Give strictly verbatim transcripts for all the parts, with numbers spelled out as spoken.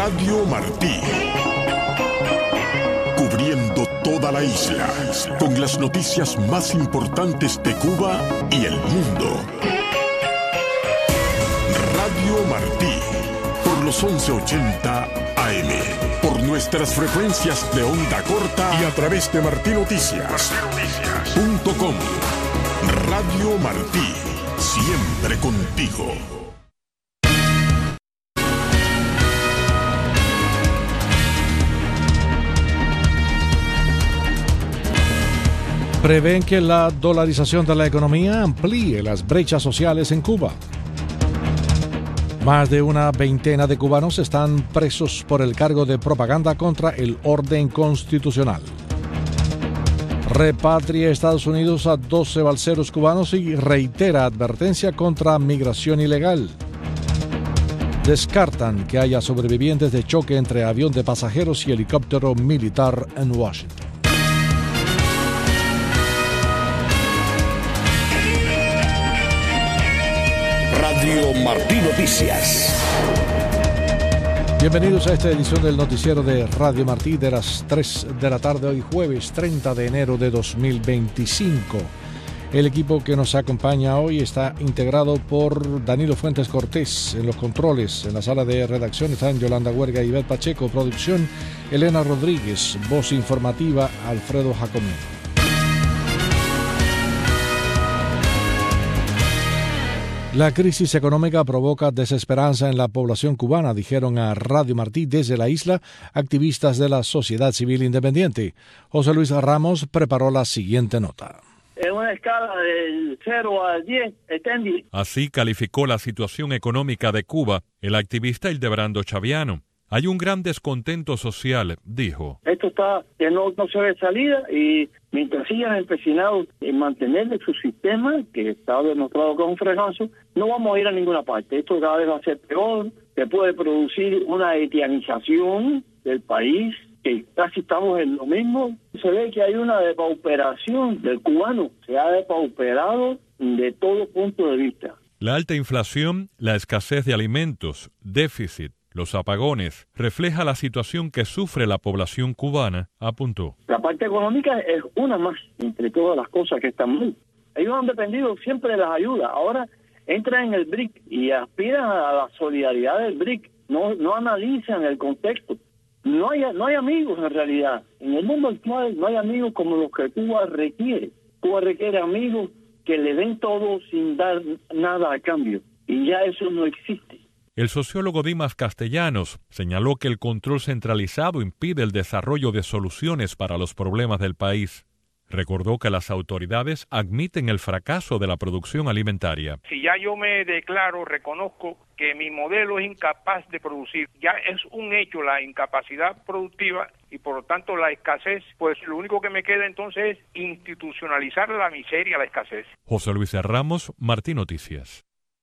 Radio Martí. Cubriendo toda la isla, con las noticias más importantes de Cuba y el mundo. Radio Martí, por los once ochenta A M, por nuestras frecuencias de onda corta y a través de martí noticias punto com. Radio Martí, siempre contigo. Prevén que la dolarización de la economía amplíe las brechas sociales en Cuba. Más de una veintena de cubanos están presos por el cargo de propaganda contra el orden constitucional. Repatria Estados Unidos a doce balseros cubanos y reitera advertencia contra migración ilegal. Descartan que haya sobrevivientes de choque entre avión de pasajeros y helicóptero militar en Washington. Radio Martí Noticias. Bienvenidos a esta edición del noticiero de Radio Martí de las tres de la tarde, hoy jueves treinta de enero de dos mil veinticinco. El equipo que nos acompaña hoy está integrado por Danilo Fuentes Cortés en los controles. En la sala de redacción están Yolanda Huerga y Ivette Pacheco. Producción, Elena Rodríguez. Voz informativa, Alfredo Jacomín. La crisis económica provoca desesperanza en la población cubana, dijeron a Radio Martí desde la isla activistas de la sociedad civil independiente. José Luis Ramos preparó la siguiente nota. En una escala del cero al diez, extendí. Así calificó la situación económica de Cuba el activista Hildebrando Chaviano. Hay un gran descontento social, dijo. Esto está que no, no se ve salida y mientras sigan empecinados en mantener su sistema, que está demostrado con un fregazo, no vamos a ir a ninguna parte. Esto cada vez va a ser peor, se puede producir una haitianización del país, que casi estamos en lo mismo. Se ve que hay una depauperación del cubano, se ha depauperado de todo punto de vista. La alta inflación, la escasez de alimentos, déficit, los apagones, refleja la situación que sufre la población cubana, apuntó. La parte económica es una más, entre todas las cosas que están mal. Ellos han dependido siempre de las ayudas. Ahora entran en el B R I C y aspiran a la solidaridad del B R I C. No, no analizan el contexto. No hay, no hay amigos en realidad. En el mundo actual no hay amigos como los que Cuba requiere. Cuba requiere amigos que le den todo sin dar nada a cambio. Y ya eso no existe. El sociólogo Dimas Castellanos señaló que el control centralizado impide el desarrollo de soluciones para los problemas del país. Recordó que las autoridades admiten el fracaso de la producción alimentaria. Si ya yo me declaro, reconozco que mi modelo es incapaz de producir, ya es un hecho la incapacidad productiva y por lo tanto la escasez, pues lo único que me queda entonces es institucionalizar la miseria, la escasez. José Luis Ramos, Martí Noticias.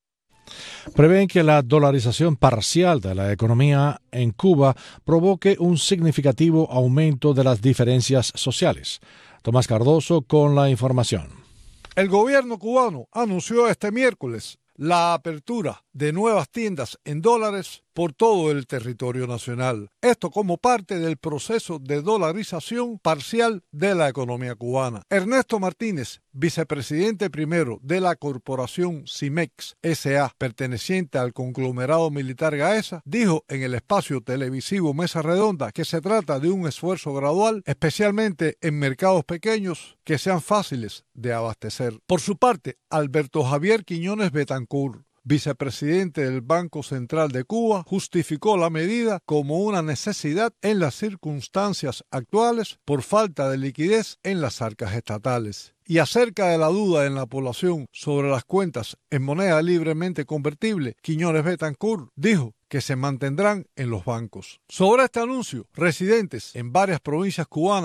Prevén que la dolarización parcial de la economía en Cuba provoque un significativo aumento de las diferencias sociales. Tomás Cardoso con la información. El gobierno cubano anunció este miércoles la apertura de nuevas tiendas en dólares por todo el territorio nacional. Esto como parte del proceso de dolarización parcial de la economía cubana. Ernesto Martínez, vicepresidente primero de la corporación CIMEX S A, perteneciente al conglomerado militar Gaesa, dijo en el espacio televisivo Mesa Redonda que se trata de un esfuerzo gradual, especialmente en mercados pequeños que sean fáciles de abastecer. Por su parte, Alberto Javier Quiñones Betancourt, vicepresidente del Banco Central de Cuba, justificó la medida como una necesidad en las circunstancias actuales por falta de liquidez en las arcas estatales. Y acerca de la duda en la población sobre las cuentas en moneda libremente convertible, Quiñones Betancourt dijo que se mantendrán en los bancos. Sobre este anuncio, residentes en varias provincias cubanas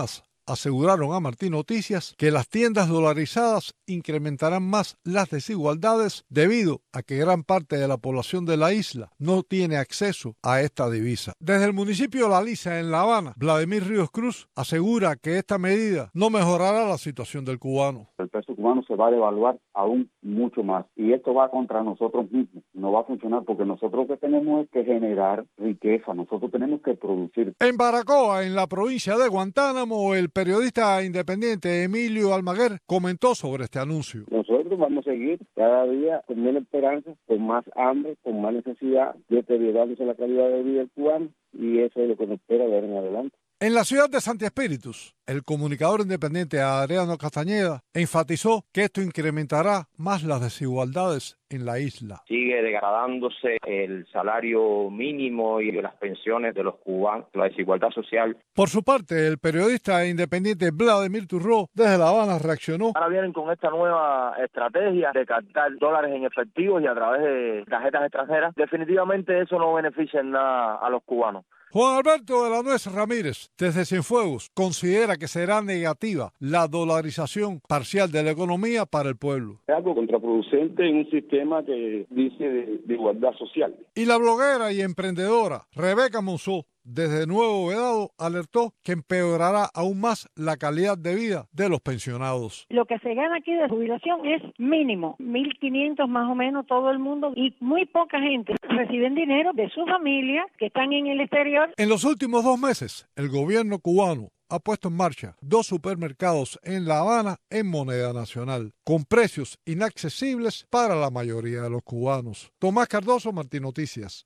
aseguraron a Martín Noticias que las tiendas dolarizadas incrementarán más las desigualdades debido a que gran parte de la población de la isla no tiene acceso a esta divisa. Desde el municipio de La Lisa, en La Habana, Vladimir Ríos Cruz asegura que esta medida no mejorará la situación del cubano. El peso cubano se va a devaluar aún mucho más y esto va contra nosotros mismos. No va a funcionar porque nosotros lo que tenemos es que generar riqueza, nosotros tenemos que producir. En Baracoa, en la provincia de Guantánamo, el periodista independiente Emilio Almaguer comentó sobre este anuncio. Nosotros vamos a seguir cada día con menos esperanza, con más hambre, con más necesidad, deteriorándose la calidad de vida del cubano y eso es lo que nos espera ver en adelante. En la ciudad de Santi Espíritus, el comunicador independiente Adriano Castañeda enfatizó que esto incrementará más las desigualdades en la isla. Sigue degradándose el salario mínimo y las pensiones de los cubanos, la desigualdad social. Por su parte, el periodista independiente Vladimir Turró desde La Habana reaccionó. Ahora vienen con esta nueva estrategia de captar dólares en efectivo y a través de tarjetas extranjeras. Definitivamente eso no beneficia en nada a los cubanos. Juan Alberto de la Nuez Ramírez, desde Cienfuegos, considera que será negativa la dolarización parcial de la economía para el pueblo. Es algo contraproducente en un sistema que dice de, de igualdad social. Y la bloguera y emprendedora Rebeca Monzó, desde Nuevo Vedado, alertó que empeorará aún más la calidad de vida de los pensionados. Lo que se gana aquí de jubilación es mínimo, mil quinientos más o menos todo el mundo, y muy poca gente reciben dinero de su familia que están en el exterior. En los últimos dos meses, el gobierno cubano ha puesto en marcha dos supermercados en La Habana en moneda nacional, con precios inaccesibles para la mayoría de los cubanos. Tomás Cardoso, Martín Noticias.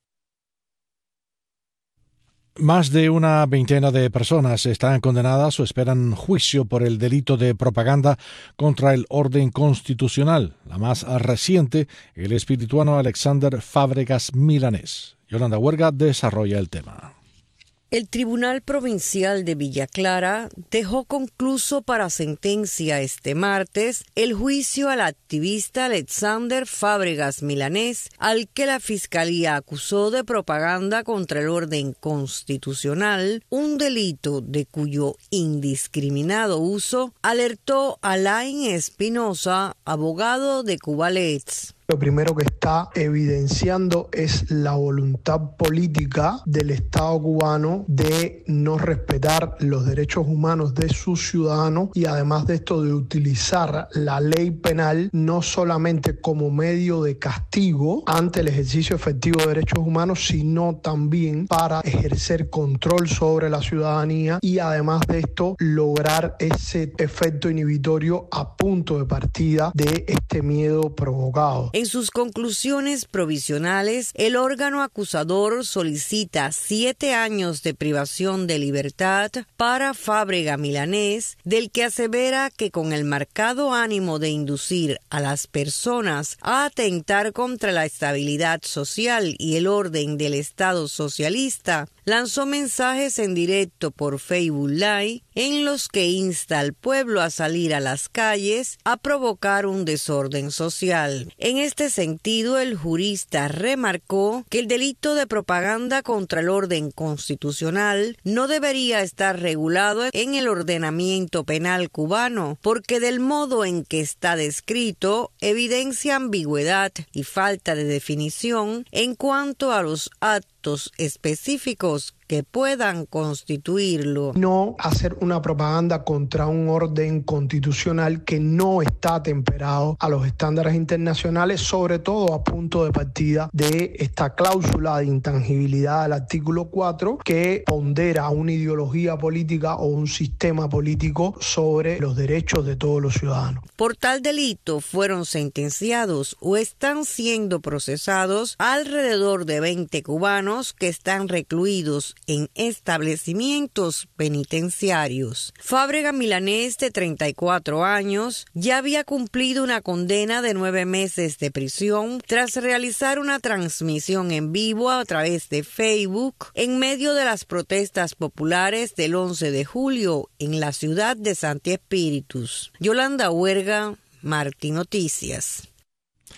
Más de una veintena de personas están condenadas o esperan juicio por el delito de propaganda contra el orden constitucional. La más reciente, el espirituano Alexander Fábregas Milanés. Yolanda Huerga desarrolla el tema. El Tribunal Provincial de Villa Clara dejó concluso para sentencia este martes el juicio al activista Alexander Fábregas Milanés, al que la Fiscalía acusó de propaganda contra el orden constitucional, un delito de cuyo indiscriminado uso alertó Alain Espinosa, abogado de Cubalets. Lo primero que está evidenciando es la voluntad política del Estado cubano de no respetar los derechos humanos de sus ciudadanos y además de esto de utilizar la ley penal no solamente como medio de castigo ante el ejercicio efectivo de derechos humanos, sino también para ejercer control sobre la ciudadanía y además de esto lograr ese efecto inhibitorio a punto de partida de este miedo provocado. En sus conclusiones provisionales, el órgano acusador solicita siete años de privación de libertad para Fábrega Milanés, del que asevera que con el marcado ánimo de inducir a las personas a atentar contra la estabilidad social y el orden del Estado socialista, lanzó mensajes en directo por Facebook Live en los que insta al pueblo a salir a las calles a provocar un desorden social. En este sentido, el jurista remarcó que el delito de propaganda contra el orden constitucional no debería estar regulado en el ordenamiento penal cubano, porque del modo en que está descrito evidencia ambigüedad y falta de definición en cuanto a los actos específicos que puedan constituirlo. No hacer una propaganda contra un orden constitucional que no está temperado a los estándares internacionales, sobre todo a punto de partida de esta cláusula de intangibilidad del artículo cuatro que pondera una ideología política o un sistema político sobre los derechos de todos los ciudadanos. Por tal delito fueron sentenciados o están siendo procesados alrededor de veinte cubanos que están recluidos en establecimientos penitenciarios. Fábrega Milanés, de treinta y cuatro años, ya había cumplido una condena de nueve meses de prisión tras realizar una transmisión en vivo a través de Facebook en medio de las protestas populares del once de julio en la ciudad de Santi Espíritus. Yolanda Huerga, Martín Noticias.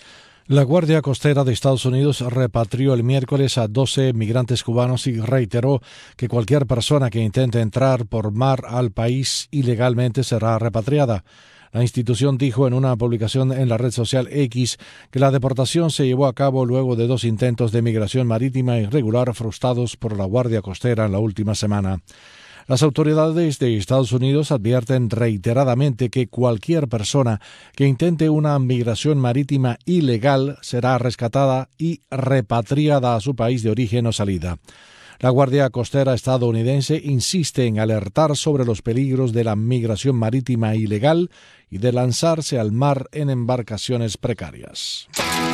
La Guardia Costera de Estados Unidos repatrió el miércoles a doce migrantes cubanos y reiteró que cualquier persona que intente entrar por mar al país ilegalmente será repatriada. La institución dijo en una publicación en la red social X que la deportación se llevó a cabo luego de dos intentos de migración marítima irregular frustrados por la Guardia Costera en la última semana. Las autoridades de Estados Unidos advierten reiteradamente que cualquier persona que intente una migración marítima ilegal será rescatada y repatriada a su país de origen o salida. La Guardia Costera estadounidense insiste en alertar sobre los peligros de la migración marítima ilegal y de lanzarse al mar en embarcaciones precarias.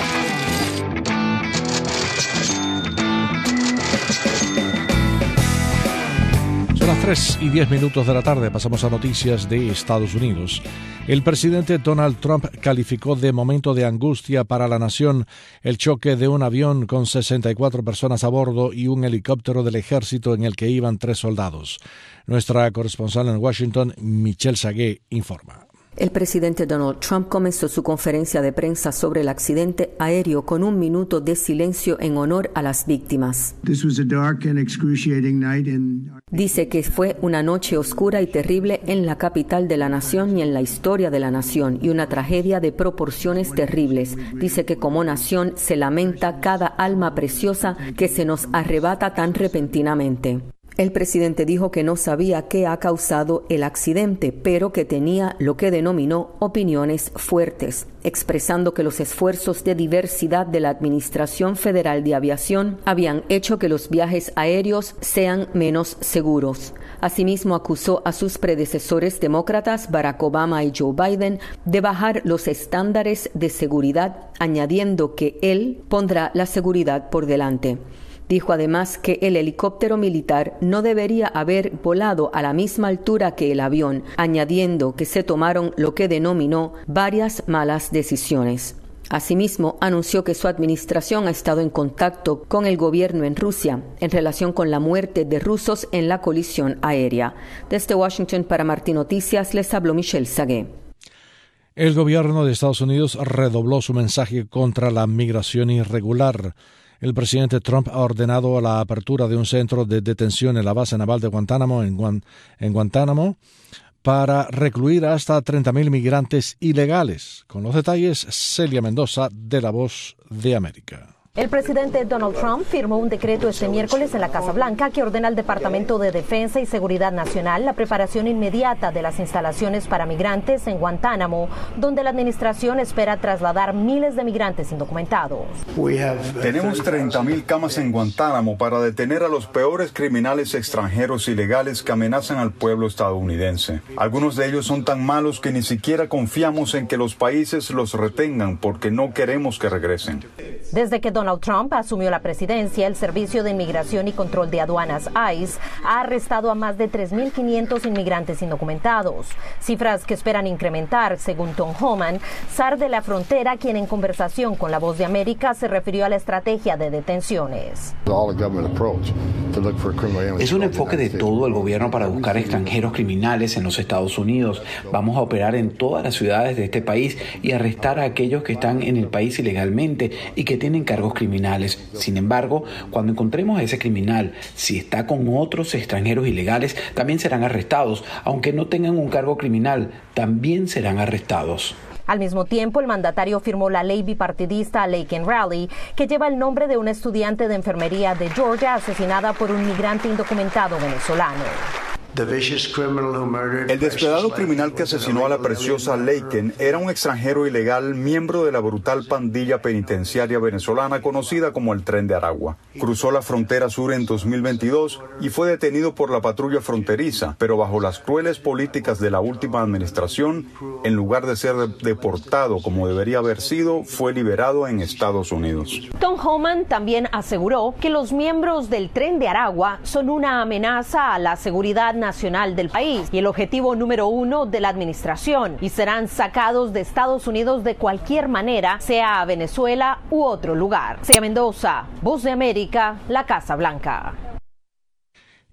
Son las tres y diez minutos de la tarde. Pasamos a noticias de Estados Unidos. El presidente Donald Trump calificó de momento de angustia para la nación el choque de un avión con sesenta y cuatro personas a bordo y un helicóptero del ejército en el que iban tres soldados. Nuestra corresponsal en Washington, Michelle Sagué, informa. El presidente Donald Trump comenzó su conferencia de prensa sobre el accidente aéreo con un minuto de silencio en honor a las víctimas. Dice que fue una noche oscura y terrible en la capital de la nación y en la historia de la nación, y una tragedia de proporciones terribles. Dice que como nación se lamenta cada alma preciosa que se nos arrebata tan repentinamente. El presidente dijo que no sabía qué ha causado el accidente, pero que tenía lo que denominó opiniones fuertes, expresando que los esfuerzos de diversidad de la Administración Federal de Aviación habían hecho que los viajes aéreos sean menos seguros. Asimismo, acusó a sus predecesores demócratas, Barack Obama y Joe Biden, de bajar los estándares de seguridad, añadiendo que él pondrá la seguridad por delante. Dijo además que el helicóptero militar no debería haber volado a la misma altura que el avión, añadiendo que se tomaron lo que denominó varias malas decisiones. Asimismo, anunció que su administración ha estado en contacto con el gobierno en Rusia en relación con la muerte de rusos en la colisión aérea. Desde Washington para Martín Noticias les habló Michelle Sagué. El gobierno de Estados Unidos redobló su mensaje contra la migración irregular. El presidente Trump ha ordenado la apertura de un centro de detención en la base naval de Guantánamo, en, Guan, en Guantánamo, para recluir hasta treinta mil migrantes ilegales. Con los detalles, Celia Mendoza, de La Voz de América. El presidente Donald Trump firmó un decreto este miércoles en la Casa Blanca que ordena al Departamento de Defensa y Seguridad Nacional la preparación inmediata de las instalaciones para migrantes en Guantánamo, donde la administración espera trasladar miles de migrantes indocumentados. Tenemos treinta mil camas en Guantánamo para detener a los peores criminales extranjeros ilegales que amenazan al pueblo estadounidense. Algunos de ellos son tan malos que ni siquiera confiamos en que los países los retengan porque no queremos que regresen. Desde que Donald Trump asumió la presidencia, el Servicio de Inmigración y Control de Aduanas ICE ha arrestado a más de tres mil quinientos inmigrantes indocumentados, cifras que esperan incrementar, según Tom Homan, zar de la frontera, quien en conversación con La Voz de América se refirió a la estrategia de detenciones. Es un enfoque de todo el gobierno para buscar extranjeros criminales en los Estados Unidos. Vamos a operar en todas las ciudades de este país y arrestar a aquellos que están en el país ilegalmente y que tienen cargos criminales. Sin embargo, cuando encontremos a ese criminal, si está con otros extranjeros ilegales, también serán arrestados. Aunque no tengan un cargo criminal, también serán arrestados. Al mismo tiempo, el mandatario firmó la ley bipartidista Laken Riley, que lleva el nombre de una estudiante de enfermería de Georgia asesinada por un migrante indocumentado venezolano. El despiadado criminal que asesinó a la preciosa Laken era un extranjero ilegal, miembro de la brutal pandilla penitenciaria venezolana conocida como el Tren de Aragua. Cruzó la frontera sur en dos mil veintidós y fue detenido por la patrulla fronteriza, pero bajo las crueles políticas de la última administración, en lugar de ser deportado como debería haber sido, fue liberado en Estados Unidos. Tom Homan también aseguró que los miembros del Tren de Aragua son una amenaza a la seguridad nacional del país y el objetivo número uno de la administración, y serán sacados de Estados Unidos de cualquier manera, sea a Venezuela u otro lugar. Celia Mendoza, Voz de América, la Casa Blanca.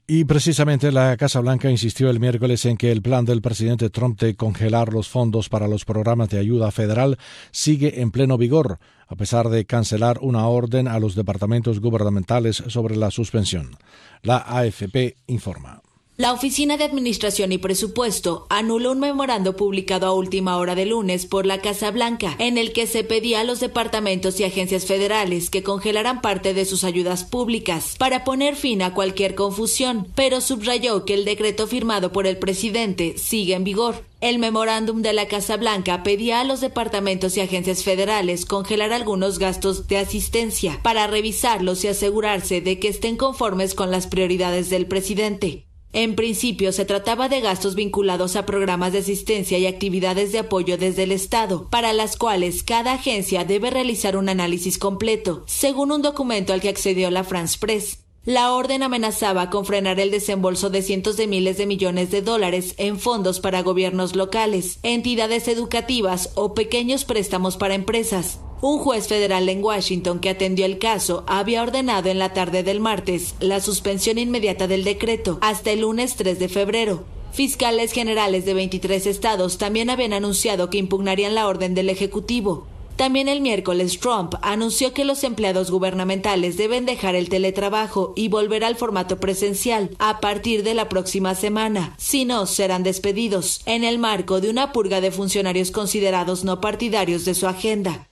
Y precisamente la Casa Blanca insistió el miércoles en que el plan del presidente Trump de congelar los fondos para los programas de ayuda federal sigue en pleno vigor, a pesar de cancelar una orden a los departamentos gubernamentales sobre la suspensión. La A F P informa. La Oficina de Administración y Presupuesto anuló un memorando publicado a última hora de lunes por la Casa Blanca, en el que se pedía a los departamentos y agencias federales que congelaran parte de sus ayudas públicas para poner fin a cualquier confusión, pero subrayó que el decreto firmado por el presidente sigue en vigor. El memorándum de la Casa Blanca pedía a los departamentos y agencias federales congelar algunos gastos de asistencia para revisarlos y asegurarse de que estén conformes con las prioridades del presidente. En principio, se trataba de gastos vinculados a programas de asistencia y actividades de apoyo desde el Estado, para las cuales cada agencia debe realizar un análisis completo, según un documento al que accedió la France Press. La orden amenazaba con frenar el desembolso de cientos de miles de millones de dólares en fondos para gobiernos locales, entidades educativas o pequeños préstamos para empresas. Un juez federal en Washington que atendió el caso había ordenado en la tarde del martes la suspensión inmediata del decreto hasta el lunes tres de febrero. Fiscales generales de veintitrés estados también habían anunciado que impugnarían la orden del Ejecutivo. También el miércoles Trump anunció que los empleados gubernamentales deben dejar el teletrabajo y volver al formato presencial a partir de la próxima semana. Si no, serán despedidos, en el marco de una purga de funcionarios considerados no partidarios de su agenda.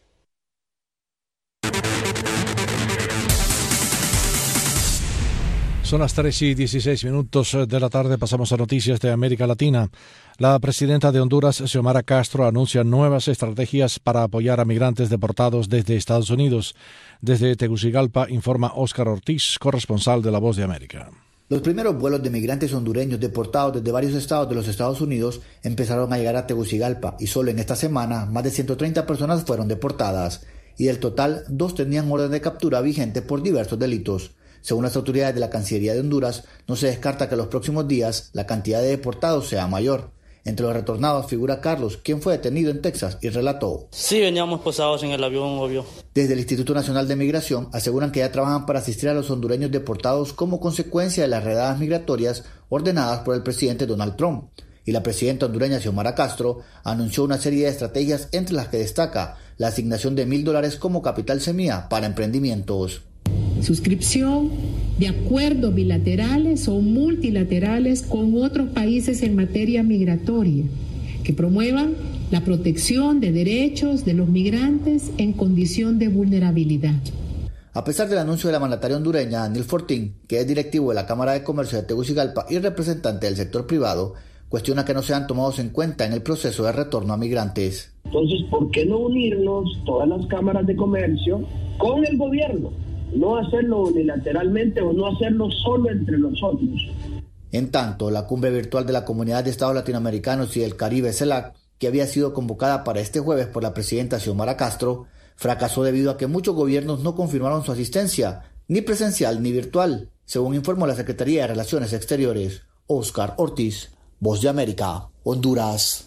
Son las tres y dieciséis minutos de la tarde, pasamos a noticias de América Latina. La presidenta de Honduras, Xiomara Castro, anuncia nuevas estrategias para apoyar a migrantes deportados desde Estados Unidos. Desde Tegucigalpa informa Óscar Ortiz, corresponsal de La Voz de América. Los primeros vuelos de migrantes hondureños deportados desde varios estados de los Estados Unidos empezaron a llegar a Tegucigalpa y solo en esta semana más de ciento treinta personas fueron deportadas y del total, dos tenían orden de captura vigente por diversos delitos. Según las autoridades de la Cancillería de Honduras, no se descarta que en los próximos días la cantidad de deportados sea mayor. Entre los retornados figura Carlos, quien fue detenido en Texas y relató. Sí, veníamos posados en el avión, obvio. Desde el Instituto Nacional de Migración aseguran que ya trabajan para asistir a los hondureños deportados como consecuencia de las redadas migratorias ordenadas por el presidente Donald Trump. Y la presidenta hondureña Xiomara Castro anunció una serie de estrategias entre las que destaca la asignación de mil dólares como capital semilla para emprendimientos. Suscripción de acuerdos bilaterales o multilaterales con otros países en materia migratoria que promuevan la protección de derechos de los migrantes en condición de vulnerabilidad. A pesar del anuncio de la mandataria hondureña Daniel Fortín, que es directivo de la Cámara de Comercio de Tegucigalpa y representante del sector privado, cuestiona que no sean tomados en cuenta en el proceso de retorno a migrantes. Entonces, ¿por qué no unirnos todas las cámaras de comercio con el gobierno? No hacerlo unilateralmente o no hacerlo solo entre nosotros. En tanto, la cumbre virtual de la Comunidad de Estados Latinoamericanos y del Caribe, CELAC, que había sido convocada para este jueves por la presidenta Xiomara Castro, fracasó debido a que muchos gobiernos no confirmaron su asistencia, ni presencial ni virtual, según informó la Secretaría de Relaciones Exteriores. Óscar Ortiz, Voz de América, Honduras.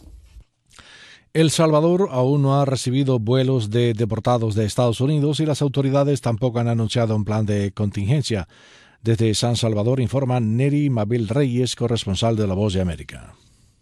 El Salvador aún no ha recibido vuelos de deportados de Estados Unidos y las autoridades tampoco han anunciado un plan de contingencia. Desde San Salvador informa Neri Mabel Reyes, corresponsal de La Voz de América.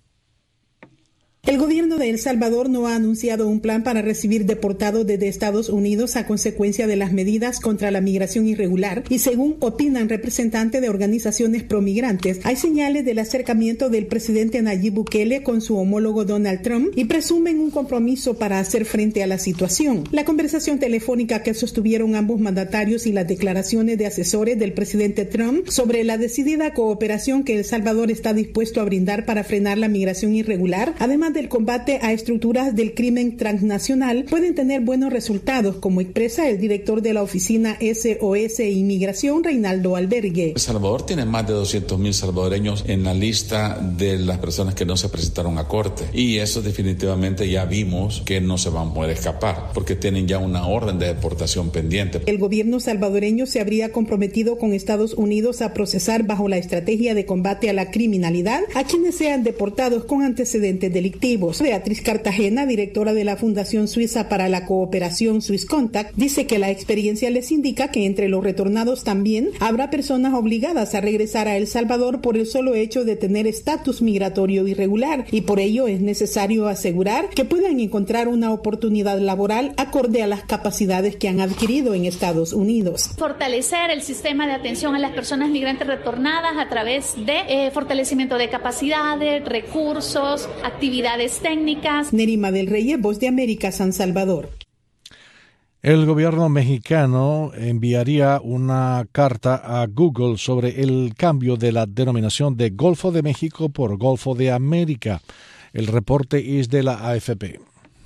El gobierno de El Salvador no ha anunciado un plan para recibir deportados desde Estados Unidos a consecuencia de las medidas contra la migración irregular y según opinan representantes de organizaciones promigrantes, hay señales del acercamiento del presidente Nayib Bukele con su homólogo Donald Trump y presumen un compromiso para hacer frente a la situación. La conversación telefónica que sostuvieron ambos mandatarios y las declaraciones de asesores del presidente Trump sobre la decidida cooperación que El Salvador está dispuesto a brindar para frenar la migración irregular, además del combate a estructuras del crimen transnacional, pueden tener buenos resultados, como expresa el director de la oficina S O S Inmigración, Reinaldo Albergue. El Salvador tiene más de doscientos mil salvadoreños en la lista de las personas que no se presentaron a corte y eso definitivamente ya vimos que no se van a poder escapar porque tienen ya una orden de deportación pendiente. El gobierno salvadoreño se habría comprometido con Estados Unidos a procesar bajo la estrategia de combate a la criminalidad a quienes sean deportados con antecedentes delictivos. delictivos. Beatriz Cartagena, directora de la Fundación Suiza para la Cooperación Swisscontact, dice que la experiencia les indica que entre los retornados también habrá personas obligadas a regresar a El Salvador por el solo hecho de tener estatus migratorio irregular, y por ello es necesario asegurar que puedan encontrar una oportunidad laboral acorde a las capacidades que han adquirido en Estados Unidos. Fortalecer el sistema de atención a las personas migrantes retornadas a través de eh, fortalecimiento de capacidades, recursos, actividades técnicas. Nerima del Rey, Voz de América, San Salvador. El gobierno mexicano enviaría una carta a Google sobre el cambio de la denominación de Golfo de México por Golfo de América. El reporte es de la A F P.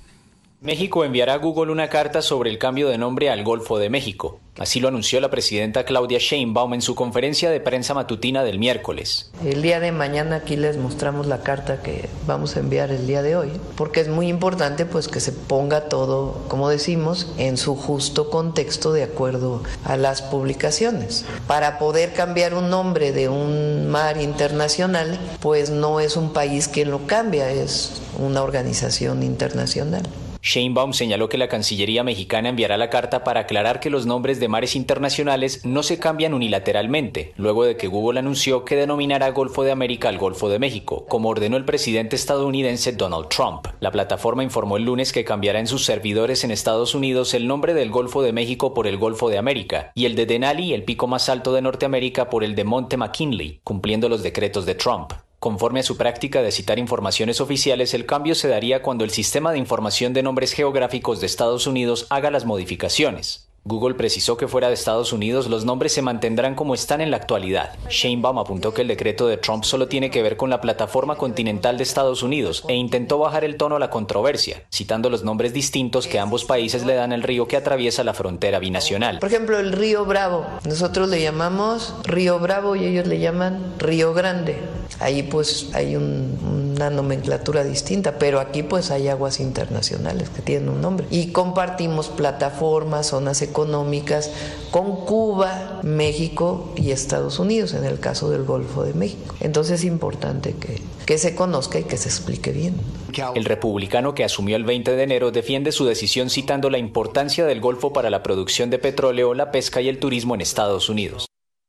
México enviará a Google una carta sobre el cambio de nombre al Golfo de México. Así lo anunció la presidenta Claudia Sheinbaum en su conferencia de prensa matutina del miércoles. El día de mañana aquí les mostramos la carta que vamos a enviar el día de hoy, porque es muy importante pues que se ponga todo, como decimos, en su justo contexto de acuerdo a las publicaciones. Para poder cambiar un nombre de un mar internacional, pues no es un país quien lo cambia, es una organización internacional. Sheinbaum señaló que la Cancillería mexicana enviará la carta para aclarar que los nombres de mares internacionales no se cambian unilateralmente, luego de que Google anunció que denominará Golfo de América al Golfo de México, como ordenó el presidente estadounidense Donald Trump. La plataforma informó el lunes que cambiará en sus servidores en Estados Unidos el nombre del Golfo de México por el Golfo de América y el de Denali, el pico más alto de Norteamérica, por el de Monte McKinley, cumpliendo los decretos de Trump. Conforme a su práctica de citar informaciones oficiales, el cambio se daría cuando el Sistema de Información de Nombres Geográficos de Estados Unidos haga las modificaciones. Google precisó que fuera de Estados Unidos los nombres se mantendrán como están en la actualidad. Sheinbaum apuntó que el decreto de Trump solo tiene que ver con la plataforma continental de Estados Unidos e intentó bajar el tono a la controversia, citando los nombres distintos que ambos países le dan al río que atraviesa la frontera binacional. Por ejemplo, el río Bravo. Nosotros le llamamos Río Bravo y ellos le llaman Río Grande. Ahí pues hay un, una nomenclatura distinta, pero aquí pues hay aguas internacionales que tienen un nombre. Y compartimos plataformas, zonas económicas con Cuba, México y Estados Unidos, en el caso del Golfo de México. Entonces es importante que, que se conozca y que se explique bien. El republicano que asumió el veinte de enero defiende su decisión citando la importancia del Golfo para la producción de petróleo, la pesca y el turismo en Estados Unidos.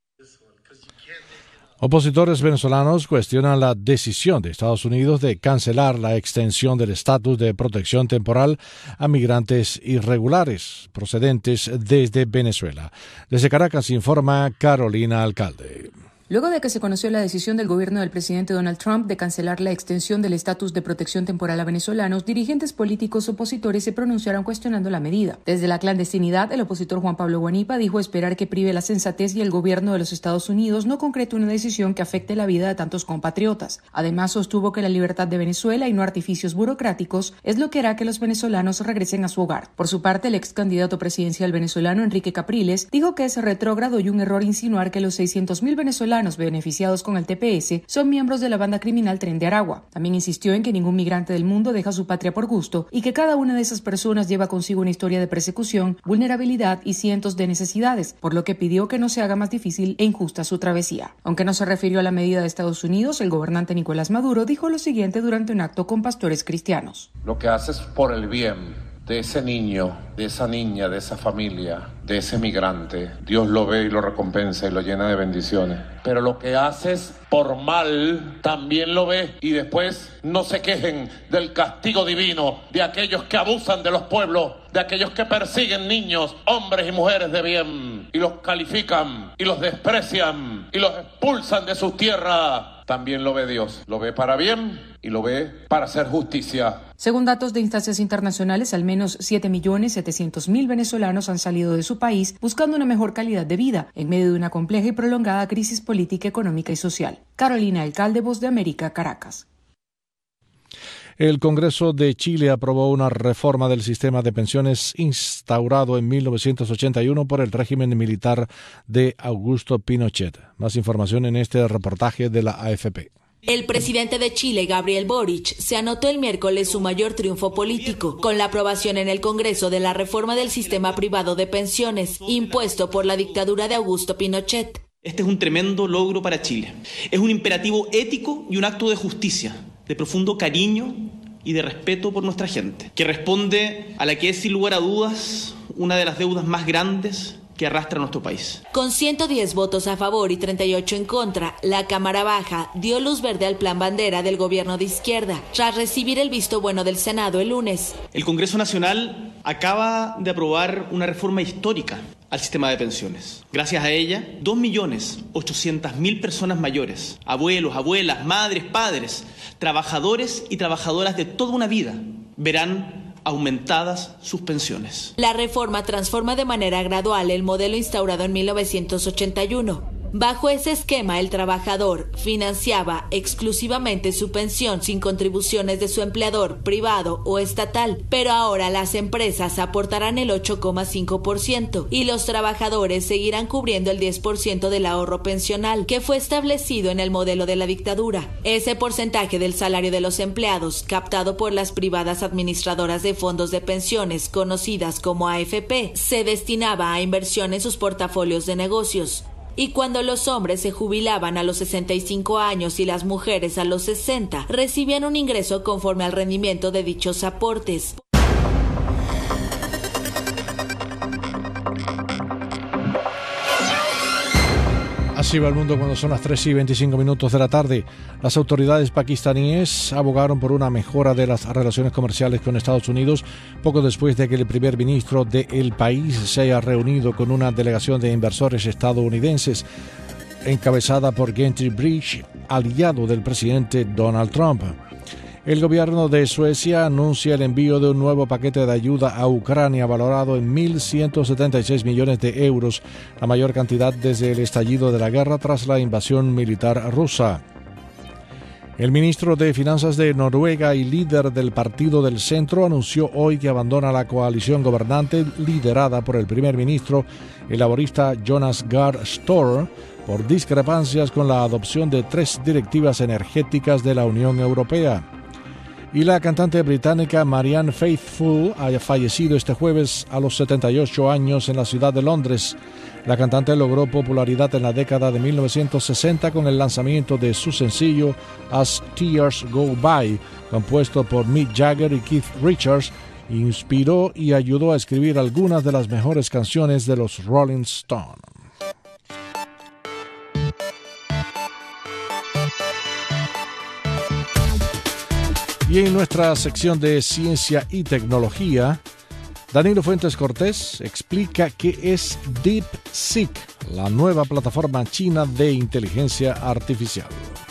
Opositores venezolanos cuestionan la decisión de Estados Unidos de cancelar la extensión del estatus de protección temporal a migrantes irregulares procedentes desde Venezuela. Desde Caracas informa Carolina Alcalde. Luego de que se conoció la decisión del gobierno del presidente Donald Trump de cancelar la extensión del estatus de protección temporal a venezolanos, dirigentes políticos opositores se pronunciaron cuestionando la medida. Desde la clandestinidad, el opositor Juan Pablo Guanipa dijo esperar que prive la sensatez y el gobierno de los Estados Unidos no concrete una decisión que afecte la vida de tantos compatriotas. Además, sostuvo que la libertad de Venezuela y no artificios burocráticos es lo que hará que los venezolanos regresen a su hogar. Por su parte, el ex candidato presidencial venezolano Enrique Capriles dijo que es retrógrado y un error insinuar que los seiscientos mil venezolanos beneficiados con el T P S son miembros de la banda criminal Tren de Aragua. También insistió en que ningún migrante del mundo deja su patria por gusto y que cada una de esas personas lleva consigo una historia de persecución, vulnerabilidad y cientos de necesidades, por lo que pidió que no se haga más difícil e injusta su travesía. Aunque no se refirió a la medida de Estados Unidos, el gobernante Nicolás Maduro dijo lo siguiente durante un acto con pastores cristianos. Lo que haces por el bien de ese niño, de esa niña, de esa familia, de ese migrante, Dios lo ve y lo recompensa y lo llena de bendiciones. Pero lo que haces por mal, también lo ve, y después no se quejen del castigo divino de aquellos que abusan de los pueblos, de aquellos que persiguen niños, hombres y mujeres de bien, y los califican, y los desprecian, y los expulsan de su tierra. También lo ve Dios, lo ve para bien y lo ve para hacer justicia. Según datos de instancias internacionales, al menos siete millones setecientos mil venezolanos han salido de su país buscando una mejor calidad de vida en medio de una compleja y prolongada crisis política, económica y social. Carolina Alcalde, Voz de América, Caracas. El Congreso de Chile aprobó una reforma del sistema de pensiones instaurado en mil novecientos ochenta y uno por el régimen militar de Augusto Pinochet. Más información en este reportaje de la A F P. El presidente de Chile, Gabriel Boric, se anotó el miércoles su mayor triunfo político, con la aprobación en el Congreso de la reforma del sistema privado de pensiones, impuesto por la dictadura de Augusto Pinochet. Este es un tremendo logro para Chile. Es un imperativo ético y un acto de justicia, de profundo cariño y de respeto por nuestra gente, que responde a la que es sin lugar a dudas una de las deudas más grandes que arrastra nuestro país. Con ciento diez votos a favor y treinta y ocho en contra, la Cámara Baja dio luz verde al plan bandera del gobierno de izquierda, tras recibir el visto bueno del Senado el lunes. El Congreso Nacional acaba de aprobar una reforma histórica al sistema de pensiones. Gracias a ella, dos millones ochocientas mil personas mayores, abuelos, abuelas, madres, padres, trabajadores y trabajadoras de toda una vida, verán aumentadas sus pensiones. La reforma transforma de manera gradual el modelo instaurado en mil novecientos ochenta y uno. Bajo ese esquema, el trabajador financiaba exclusivamente su pensión sin contribuciones de su empleador privado o estatal, pero ahora las empresas aportarán el ocho coma cinco por ciento y los trabajadores seguirán cubriendo el diez por ciento del ahorro pensional que fue establecido en el modelo de la dictadura. Ese porcentaje del salario de los empleados, captado por las privadas administradoras de fondos de pensiones conocidas como A F P, se destinaba a inversión en sus portafolios de negocios. Y cuando los hombres se jubilaban a los sesenta y cinco años y las mujeres a los sesenta, recibían un ingreso conforme al rendimiento de dichos aportes. Así va el mundo cuando son las tres y veinticinco minutos de la tarde. Las autoridades pakistaníes abogaron por una mejora de las relaciones comerciales con Estados Unidos poco después de que el primer ministro del país se haya reunido con una delegación de inversores estadounidenses encabezada por Gentry Bridge, aliado del presidente Donald Trump. El gobierno de Suecia anuncia el envío de un nuevo paquete de ayuda a Ucrania valorado en mil ciento setenta y seis millones de euros, la mayor cantidad desde el estallido de la guerra tras la invasión militar rusa. El ministro de Finanzas de Noruega y líder del Partido del Centro anunció hoy que abandona la coalición gobernante liderada por el primer ministro, el laborista Jonas Gahr Støre, por discrepancias con la adopción de tres directivas energéticas de la Unión Europea. Y la cantante británica Marianne Faithfull ha fallecido este jueves a los setenta y ocho años en la ciudad de Londres. La cantante logró popularidad en la década de mil novecientos sesenta con el lanzamiento de su sencillo As Tears Go By, compuesto por Mick Jagger y Keith Richards. Inspiró y ayudó a escribir algunas de las mejores canciones de los Rolling Stones. Y en nuestra sección de ciencia y tecnología, Danilo Fuentes Cortés explica qué es DeepSeek, la nueva plataforma china de inteligencia artificial.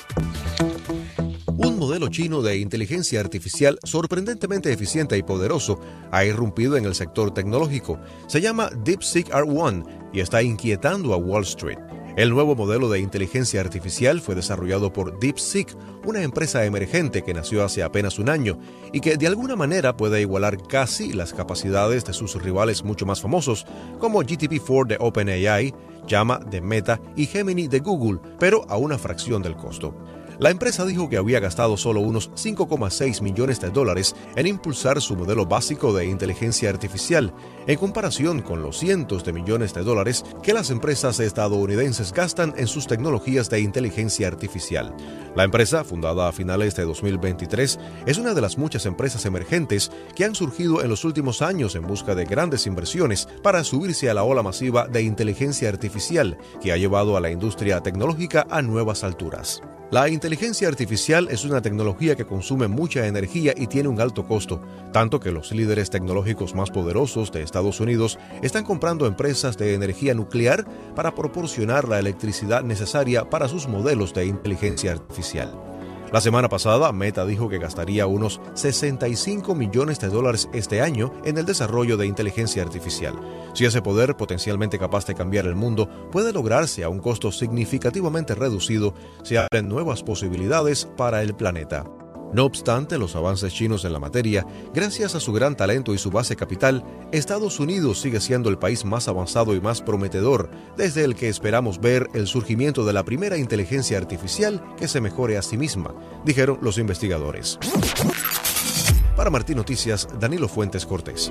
Un modelo chino de inteligencia artificial sorprendentemente eficiente y poderoso ha irrumpido en el sector tecnológico. Se llama DeepSeek R uno y está inquietando a Wall Street. El nuevo modelo de inteligencia artificial fue desarrollado por DeepSeek, una empresa emergente que nació hace apenas un año y que de alguna manera puede igualar casi las capacidades de sus rivales mucho más famosos, como G T P cuatro de OpenAI, Llama de Meta y Gemini de Google, pero a una fracción del costo. La empresa dijo que había gastado solo unos cinco coma seis millones de dólares en impulsar su modelo básico de inteligencia artificial, en comparación con los cientos de millones de dólares que las empresas estadounidenses gastan en sus tecnologías de inteligencia artificial. La empresa, fundada a finales de dos mil veintitrés, es una de las muchas empresas emergentes que han surgido en los últimos años en busca de grandes inversiones para subirse a la ola masiva de inteligencia artificial que ha llevado a la industria tecnológica a nuevas alturas. La inteligencia artificial es una tecnología que consume mucha energía y tiene un alto costo, tanto que los líderes tecnológicos más poderosos de Estados Unidos están comprando empresas de energía nuclear para proporcionar la electricidad necesaria para sus modelos de inteligencia artificial. La semana pasada, Meta dijo que gastaría unos sesenta y cinco millones de dólares este año en el desarrollo de inteligencia artificial. Si ese poder, potencialmente capaz de cambiar el mundo, puede lograrse a un costo significativamente reducido, se abren nuevas posibilidades para el planeta. No obstante los avances chinos en la materia, gracias a su gran talento y su base capital, Estados Unidos sigue siendo el país más avanzado y más prometedor, desde el que esperamos ver el surgimiento de la primera inteligencia artificial que se mejore a sí misma, dijeron los investigadores. Para Martín Noticias, Danilo Fuentes Cortés.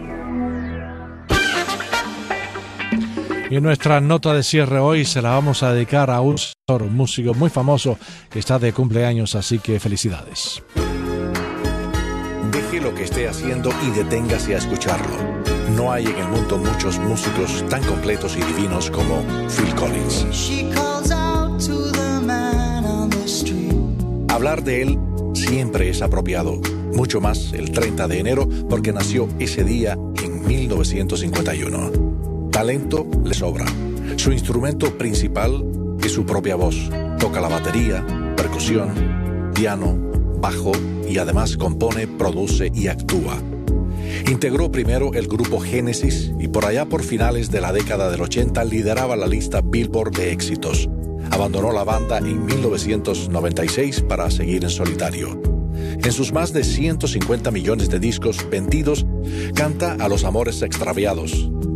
Y en nuestra nota de cierre hoy se la vamos a dedicar a un músico muy famoso que está de cumpleaños, así que felicidades. deje lo que esté haciendo y deténgase a escucharlo. No hay en el mundo muchos músicos tan completos y divinos como Phil Collins. Hablar de él siempre es apropiado, mucho más el treinta de enero porque nació ese día en mil novecientos cincuenta y uno. Talento le sobra. Su instrumento principal es su propia voz. Toca la batería, percusión, piano, bajo y además compone, produce y actúa. Integró primero el grupo Génesis y por allá por finales de la década del ochenta lideraba la lista Billboard de éxitos. Abandonó la banda en mil novecientos noventa y seis para seguir en solitario. En sus más de ciento cincuenta millones de discos vendidos, canta a los amores extraviados,